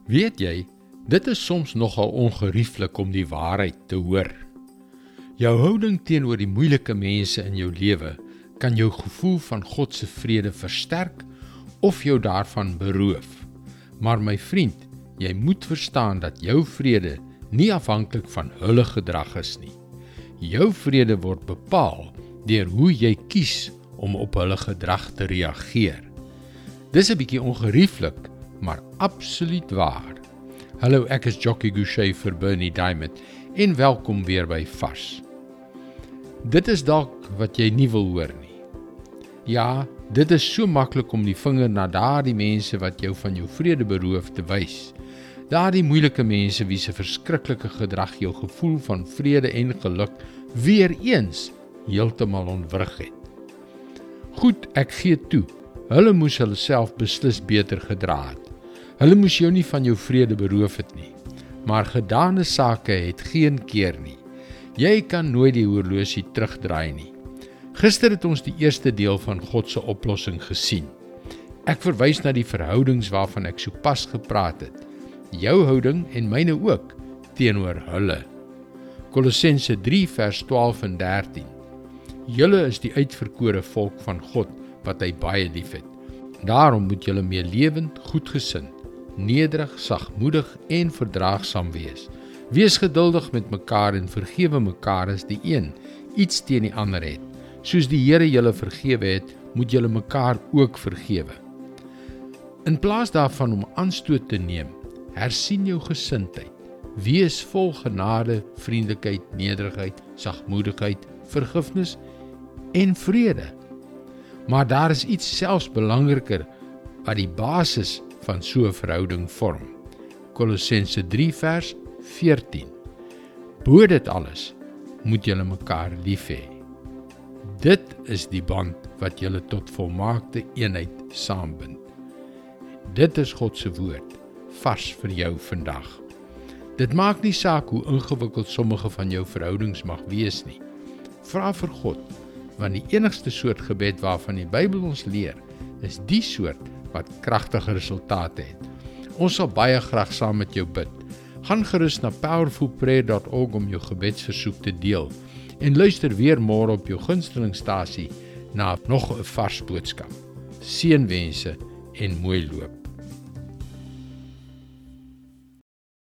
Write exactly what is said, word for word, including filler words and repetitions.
Weet jy, dit is soms nogal ongerieflik om die waarheid te hoor. Jou houding teenoor die moeilike mense in jou lewe kan jou gevoel van God se vrede versterk of jou daarvan beroof. Maar my vriend, jy moet verstaan dat jou vrede nie afhanklik van hulle gedrag is nie. Jou vrede word bepaal deur hoe jy kies om op hulle gedrag te reageer. Dis 'n bietjie ongerieflik, maar absoluut waar. Hallo, ek is Jockey Gouchee vir Bernie Diamond en welkom weer by Vars. Dit is dalk wat jy nie wil hoor nie. Ja, dit is so maklik om die vinger na daardie mense wat jou van jou vrede beroof te wys. Daardie moeilike mense wie se verskriklike gedrag jou gevoel van vrede en geluk weer eens heeltemal ontwrig het. Goed, ek gee toe. Hulle moes hulle self beslis beter gedra het. Hulle moes jou nie van jou vrede beroof het nie. Maar gedane sake het geen keer nie. Jy kan nooit die horlosie terugdraai nie. Gister het ons die eerste deel van God se oplossing gesien. Ek verwys na die verhoudings waarvan ek sopas gepraat het. Jou houding en myne ook teenoor hulle. Kolossense drie vers twaalf en dertien. Julle is die uitverkore volk van God wat hy baie liefhet. Daarom moet julle meelewend, goedgesind, nederig, sagmoedig en verdraagsaam wees. Wees geduldig met mekaar en vergewe mekaar as die een iets teen die ander het. Soos die Here julle vergewe het, moet julle mekaar ook vergewe. In plaas daarvan om aanstoot te neem, hersien jou gesindheid. Wees vol genade, vriendelikheid, nederigheid, sagmoedigheid, vergifnis en vrede. Maar daar is iets selfs belangriker wat die basis van so 'n verhouding vorm. Kolossense drie vers veertien. Bo dit alles moet julle mekaar lief hê. Dit is die band wat julle tot volmaakte eenheid saambind. Dit is God se woord, vars vir jou vandag. Dit maak nie saak hoe ingewikkeld sommige van jou verhoudings mag wees nie. Vra vir God, want die enigste soort gebed waarvan die Bybel ons leer, is die soort wat kragtige resultate het. Ons sal baie graag saam met jou bid. Gaan gerus na powerful prayer dot org om jou gebedsversoek te deel en luister weer môre op jou gunstelingstasie na nog 'n vars boodskap. Seënwense en mooi loop.